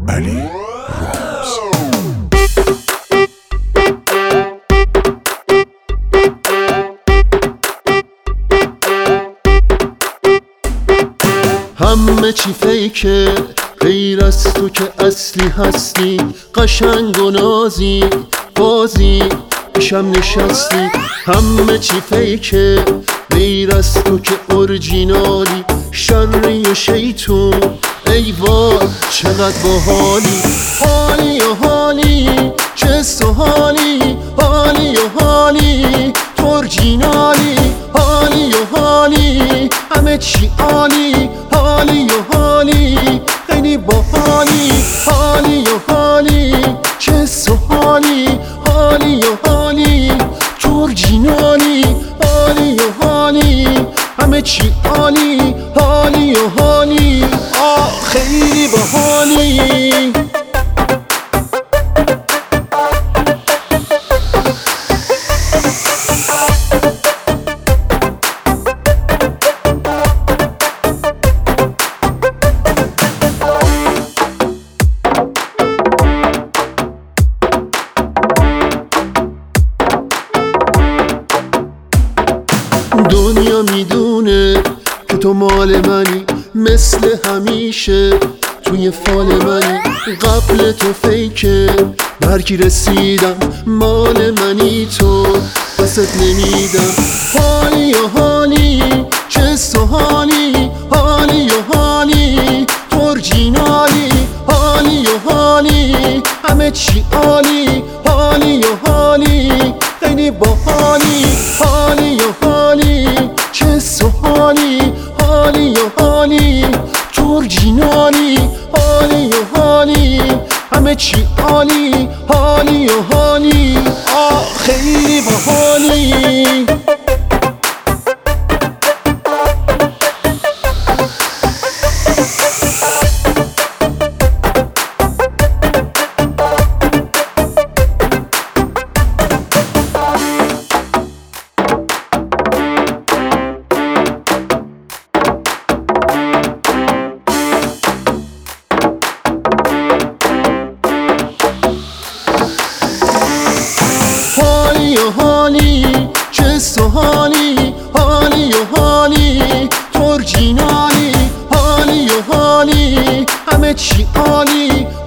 علی رامز. همه چی فیکه غیر از تو که اصلی هستی، قشنگ و نازی بازی پیشم نشستی. همه چی فیکه غیر از تو که اورجینالی، شری و شیطون ای وای چقدر باحالی. حالی و حالی چه سوحالی، حالی و حالی تو اورجینالی. حالی و حالی همه چی عالی، حالی و حالی خیلی باحالی. حالی و حالی چه سوحالی، حالی و حالی تو اورجینالی. حالی و حالی همه چی عالی، حالی و حالی خیلی باحالی. دنیا میدونه که تو مال منی، مثل همیشه توی فال منی. قبل تو فیکه برکی رسیدم، مال منی تو دست نمیدم. حالی و حالی چه سوحالی، حالی و حالی تو اورجینالی. حالی و حالی همه چی عالی، حالی و حالی خیلی باحالی. حالی و حالی چه سوحالی، حالی و حالی تو اورجینالی. حالی و حالی همه چی عالی، حالی و حالی خیلی باحالی. حالی و حالی چه سوحالی، حالی و حالی تو اورجینالی. حالی و حالی همه چی عالی،